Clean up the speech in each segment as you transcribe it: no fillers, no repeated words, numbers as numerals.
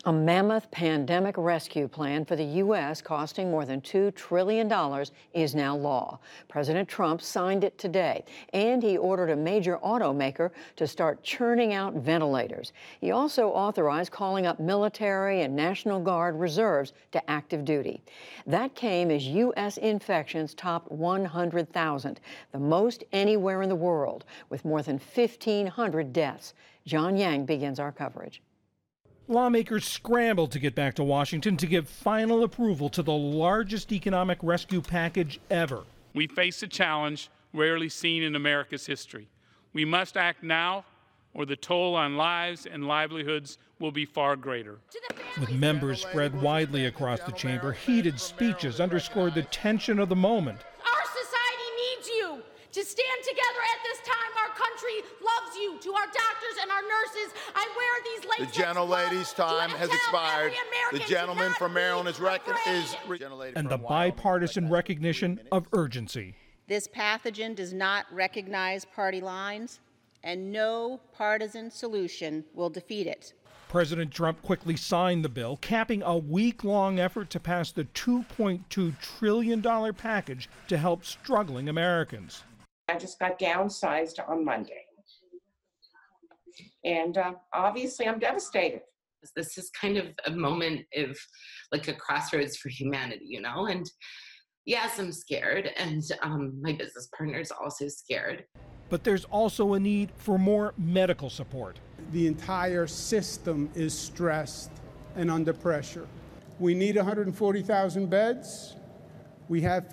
A mammoth pandemic rescue plan for the U.S. costing more than $2 trillion is now law. President Trump signed it today, and he ordered a major automaker to start churning out ventilators. He also authorized calling up military and National Guard reserves to active duty. That came as U.S. infections topped 100,000, the most anywhere in the world, with more than 1,500 deaths. John Yang begins our coverage. Lawmakers scrambled to get back to Washington to give final approval to the largest economic rescue package ever. We face a challenge rarely seen in America's history. We must act now, or the toll on lives and livelihoods will be far greater. With members spread widely across the chamber, heated speeches underscored the tension of the moment. Our society needs you to stand together at this time. Our country loves you. To our doctors and our nurses, I wear these latex The gentlelady's time has expired. The gentleman from Maryland is and the bipartisan recognition of urgency. This pathogen does not recognize party lines, and no partisan solution will defeat it. President Trump quickly signed the bill, capping a week-long effort to pass the $2.2 trillion package to help struggling Americans. I just got downsized on Monday. And obviously I'm devastated. This is kind of a moment of like a crossroads for humanity, you know? And yes, I'm scared, and my business partner is also scared. But there's also a need for more medical support. The entire system is stressed and under pressure. We need 140,000 beds. We have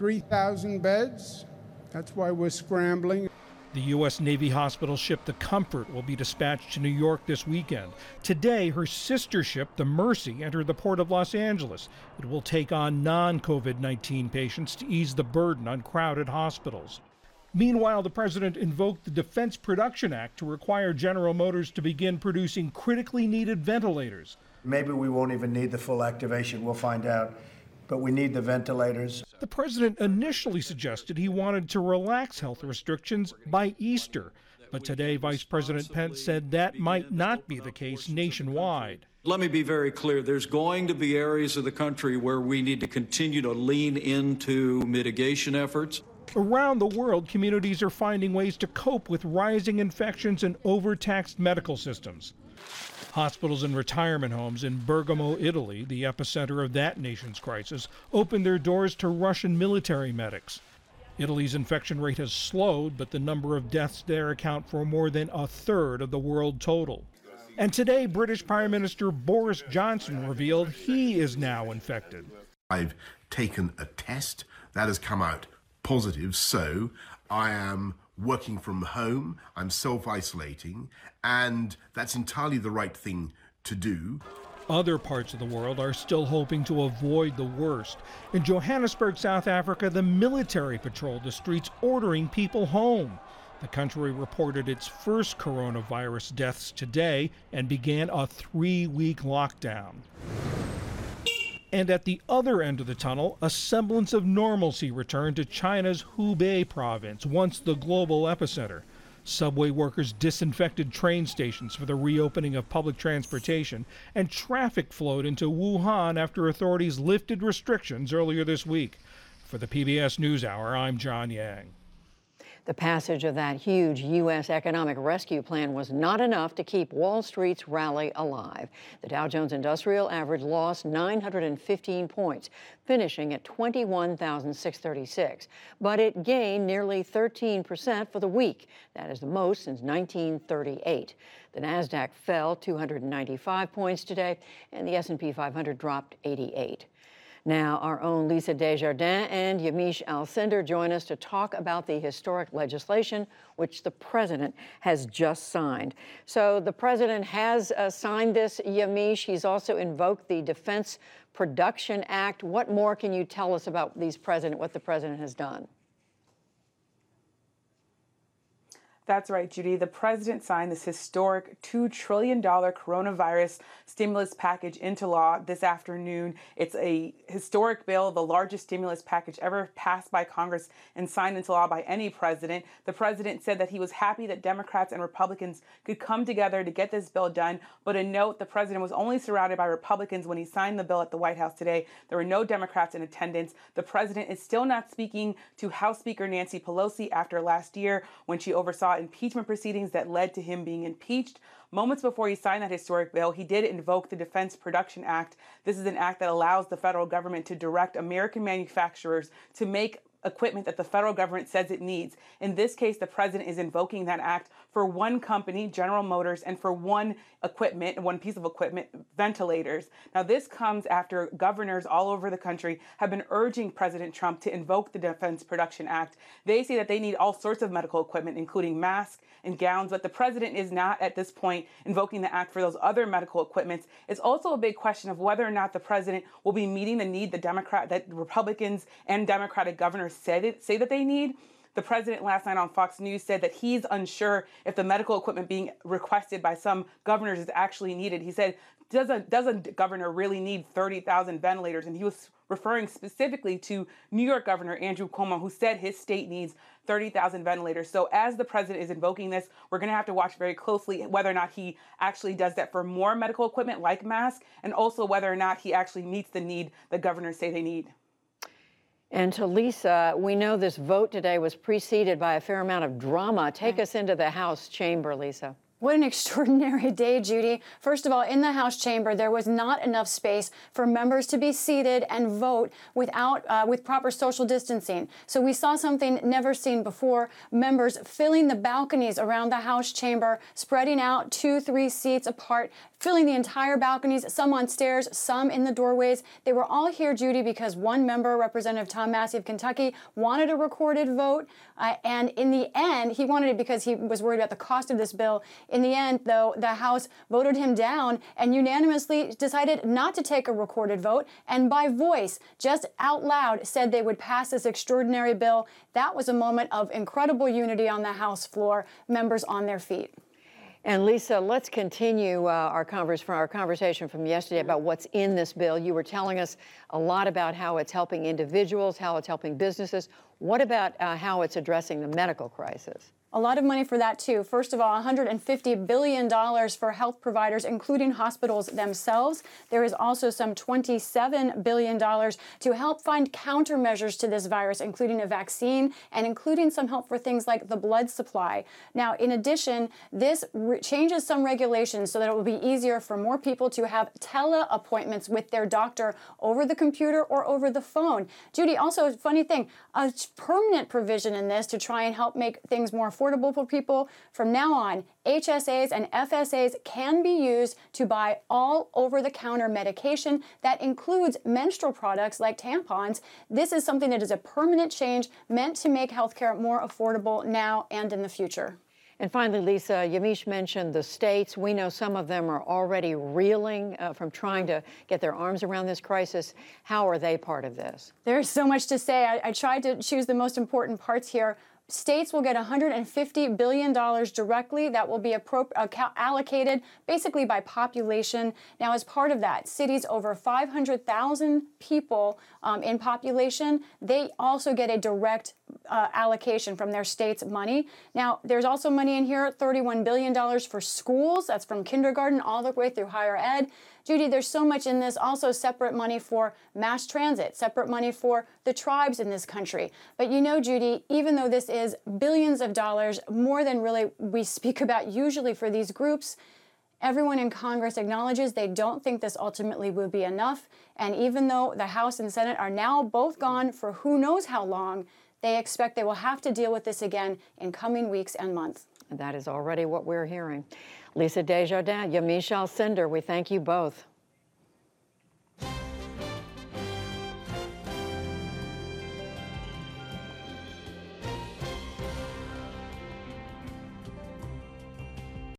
53,000 beds. That's why we're scrambling. The U.S. Navy hospital ship the Comfort will be dispatched to New York this weekend. Today, her sister ship, the Mercy, entered the port of Los Angeles. It will take on non-COVID-19 patients to ease the burden on crowded hospitals. Meanwhile, the president invoked the Defense Production Act to require General Motors to begin producing critically needed ventilators. Maybe we won't even need the full activation. We'll find out. But we need the ventilators. The president initially suggested he wanted to relax health restrictions by Easter. But today, Vice President Pence said that might not be the case nationwide. Let me be very clear. There's going to be areas of the country where we need to continue to lean into mitigation efforts. Around the world, communities are finding ways to cope with rising infections and overtaxed medical systems. Hospitals and retirement homes in Bergamo, Italy, the epicenter of that nation's crisis, opened their doors to Russian military medics. Italy's infection rate has slowed, but the number of deaths there account for more than a third of the world total. And today, British Prime Minister Boris Johnson revealed he is now infected. I've taken a test that has come out positive, so I am working from home, I'm self-isolating, and that's entirely the right thing to do. Other parts of the world are still hoping to avoid the worst. In Johannesburg, South Africa, the military patrolled the streets ordering people home. The country reported its first coronavirus deaths today and began a 3-week lockdown. And at the other end of the tunnel, a semblance of normalcy returned to China's Hubei province, once the global epicenter. Subway workers disinfected train stations for the reopening of public transportation, and traffic flowed into Wuhan after authorities lifted restrictions earlier this week. For the PBS NewsHour, I'm John Yang. The passage of that huge U.S. economic rescue plan was not enough to keep Wall Street's rally alive. The Dow Jones Industrial Average lost 915 points, finishing at 21,636. But it gained nearly 13% for the week. That is the most since 1938. The Nasdaq fell 295 points today, and the S&P 500 dropped 88. Now, our own Lisa Desjardins and Yamiche Alcindor join us to talk about the historic legislation which the president has just signed. So the president has signed this, Yamiche. He's also invoked the Defense Production Act. What more can you tell us about what the president has done? That's right, Judy. The president signed this historic $2 trillion coronavirus stimulus package into law this afternoon. It's a historic bill, the largest stimulus package ever passed by Congress and signed into law by any president. The president said that he was happy that Democrats and Republicans could come together to get this bill done. But a note, the president was only surrounded by Republicans when he signed the bill at the White House today. There were no Democrats in attendance. The president is still not speaking to House Speaker Nancy Pelosi after last year when she oversaw impeachment proceedings that led to him being impeached. Moments before he signed that historic bill, he did invoke the Defense Production Act. This is an act that allows the federal government to direct American manufacturers to make equipment that the federal government says it needs. In this case, the president is invoking that act for one company, General Motors, and for one piece of equipment, ventilators. Now, this comes after governors all over the country have been urging President Trump to invoke the Defense Production Act. They say that they need all sorts of medical equipment, including masks and gowns, but the president is not at this point invoking the act for those other medical equipments. It's also a big question of whether or not the president will be meeting the need that Republicans and Democratic governors say that they need. The president last night on Fox News said that he's unsure if the medical equipment being requested by some governors is actually needed. He said, does a governor really need 30,000 ventilators? And he was referring specifically to New York Governor Andrew Cuomo, who said his state needs 30,000 ventilators. So as the president is invoking this, we're going to have to watch very closely whether or not he actually does that for more medical equipment like masks, and also whether or not he actually meets the need the governors say they need. And to Lisa, we know this vote today was preceded by a fair amount of drama. Take us into the House chamber, Lisa. What an extraordinary day, Judy. First of all, in the House chamber, there was not enough space for members to be seated and vote with proper social distancing. So we saw something never seen before, members filling the balconies around the House chamber, spreading out 2-3 seats apart, filling the entire balconies, some on stairs, some in the doorways. They were all here, Judy, because one member, Representative Tom Massie of Kentucky, wanted a recorded vote. And in the end, he wanted it because he was worried about the cost of this bill. In the end, though, the House voted him down and unanimously decided not to take a recorded vote, and by voice, just out loud, said they would pass this extraordinary bill. That was a moment of incredible unity on the House floor, members on their feet. And Lisa, let's continue our conversation from yesterday about what's in this bill. You were telling us a lot about how it's helping individuals, how it's helping businesses. What about how it's addressing the medical crisis? A lot of money for that, too. First of all, $150 billion for health providers, including hospitals themselves. There is also some $27 billion to help find countermeasures to this virus, including a vaccine and including some help for things like the blood supply. Now, in addition, this changes some regulations so that it will be easier for more people to have tele-appointments with their doctor over the computer or over the phone. Judy, also a funny thing, a permanent provision in this to try and help make things more affordable for people. From now on, HSAs and FSAs can be used to buy all over-the-counter medication that includes menstrual products like tampons. This is something that is a permanent change meant to make healthcare more affordable now and in the future. And finally, Lisa, Yamiche mentioned the states. We know some of them are already reeling from trying to get their arms around this crisis. How are they part of this? There's so much to say. I tried to choose the most important parts here. States will get $150 billion directly that will be allocated basically by population. Now, as part of that, cities over 500,000 people in population, they also get a direct allocation from their state's money. Now, there's also money in here, $31 billion for schools. That's from kindergarten all the way through higher ed. Judy, there's so much in this. Also separate money for mass transit, separate money for the tribes in this country. But you know, Judy, even though this is billions of dollars, more than really we speak about usually for these groups, everyone in Congress acknowledges they don't think this ultimately will be enough. And even though the House and Senate are now both gone for who knows how long, they expect they will have to deal with this again in coming weeks and months. And that is already what we're hearing. Lisa Desjardins, Yamiche Alcindor, we thank you both.